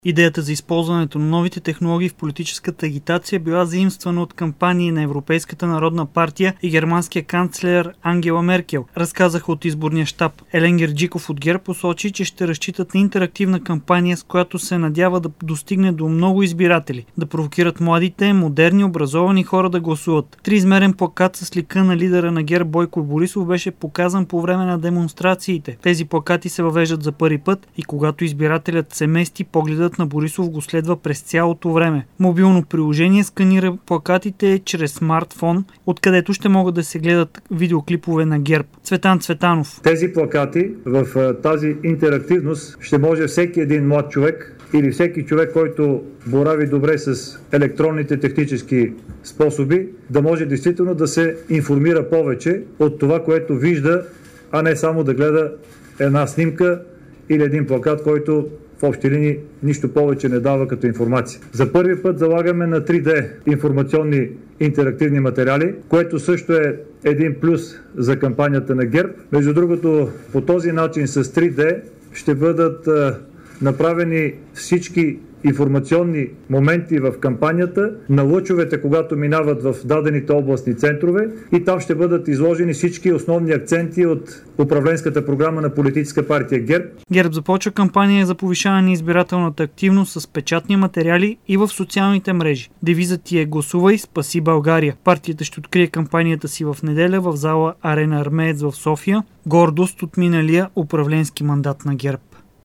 Идеята за използването на новите технологии в политическата агитация била заимствана от кампании на Европейската народна партия и германския канцлер Ангела Меркел, разказаха от изборния щаб. Елен Герджиков от ГЕРБ посочи, че ще разчитат на интерактивна кампания, с която се надява да достигне до много избиратели, да провокират младите, модерни, образовани хора да гласуват. Триизмерен плакат с лика на лидера на ГЕРБ Бойко Борисов беше показан по време на демонстрациите. Тези плакати се въвеждат за първи път и когато избирателят се мести, погледът на Борисов го следва през цялото време. Мобилно приложение сканира плакатите чрез смартфон, откъдето ще могат да се гледат видеоклипове на ГЕРБ. Цветан Цветанов. Тези плакати в тази интерактивност ще може всеки един млад човек или всеки човек, който борави добре с електронните технически способи, да може действително да се информира повече от това, което вижда, а не само да гледа една снимка или един плакат, който в общи линии нищо повече не дава като информация. За първи път залагаме на 3D информационни интерактивни материали, което също е един плюс за кампанията на ГЕРБ. Между другото, по този начин с 3D ще бъдат направени всички информационни моменти в кампанията на лъчовете, когато минават в дадените областни центрове, и там ще бъдат изложени всички основни акценти от управленската програма на политическа партия ГЕРБ. ГЕРБ започва кампания за повишаване на избирателната активност с печатни материали и в социалните мрежи. Девизът ти е "Гласувай, спаси България". Партията ще открие кампанията си в неделя в зала Арена Армеец в София. Гордост от миналия управленски мандат на ГЕРБ.